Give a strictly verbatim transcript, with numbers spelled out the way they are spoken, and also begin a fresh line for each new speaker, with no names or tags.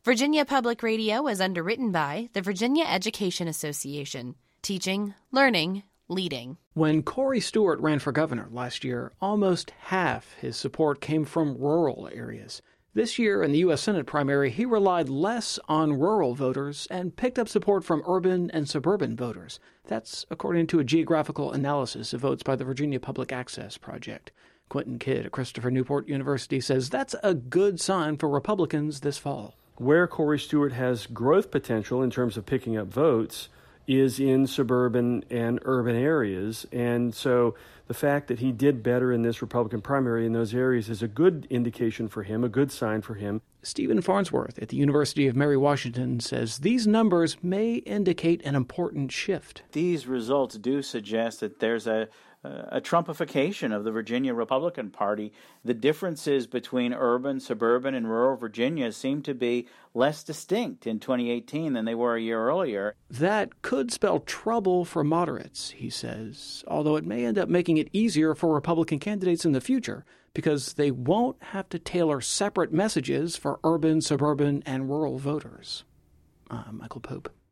Virginia Public Radio is underwritten by the Virginia Education Association. Teaching, learning, leading.
When Corey Stewart ran for governor last year, almost half his support came from rural areas. This year in the U S Senate primary, he relied less on rural voters and picked up support from urban and suburban voters. That's according to a geographical analysis of votes by the Virginia Public Access Project. Quentin Kidd at Christopher Newport University says that's a good sign for Republicans this fall.
Where Corey Stewart has growth potential in terms of picking up votes is in suburban and urban areas. And so the fact that he did better in this Republican primary in those areas is a good indication for him, a good sign for him.
Stephen Farnsworth at the University of Mary Washington says these numbers may indicate an important shift.
These results do suggest that there's a a Trumpification of the Virginia Republican Party. The differences between urban, suburban, and rural Virginia seem to be less distinct in twenty eighteen than they were a year earlier.
That could spell trouble for moderates, he says, although it may end up making it easier for Republican candidates in the future because they won't have to tailor separate messages for urban, suburban, and rural voters. Uh, Michael Pope.